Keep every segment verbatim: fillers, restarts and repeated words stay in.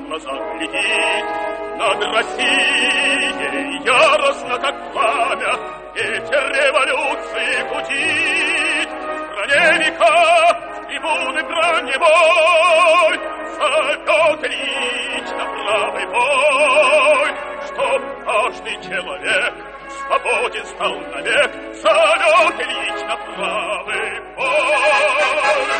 глаза глядит. Над Россией яростно, как пламя, ветер революции гудит. В стране века трибуны броневой зовет лично правый бой, чтоб каждый человек свободен стал навек, зовет лично правый бой.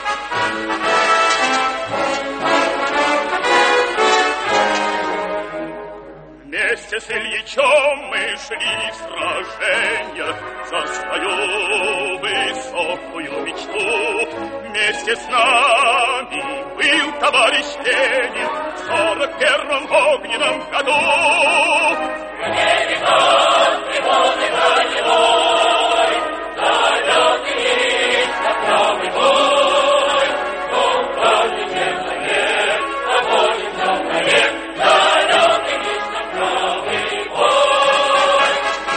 Вместе с Ильичом мы шли в сражения за свою высокую мечту. Вместе с нами был товарищ Ленин в сорок первом огненном году. Стране веков трибуны броневой зовет лично правый бой, чтоб каждый человек свободен стал навек, зовет лично правый бой.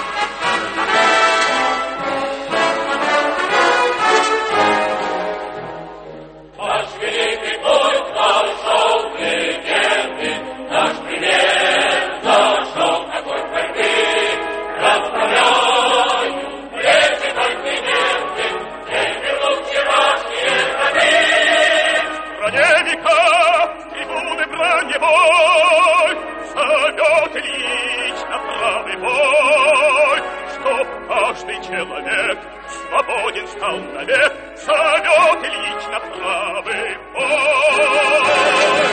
Наш великий путь пошел к легенде, наш пример зашел в огонь борьбы. Расправляю плечи континенты, не вернут вчерашние годы. В стране века трибуны броневой зовет лично правый бой, чтоб каждый человек свободен стал навек, зовет лично правый бой.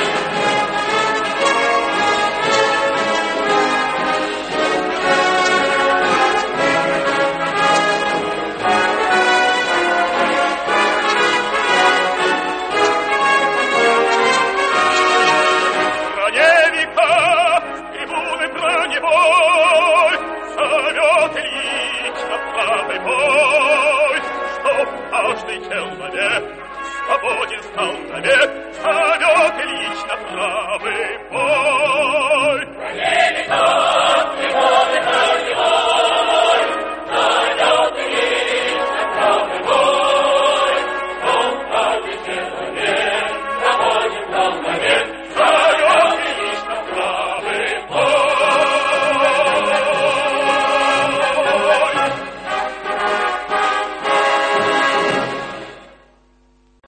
Каждый человек свободен стал навек, зовет лично правый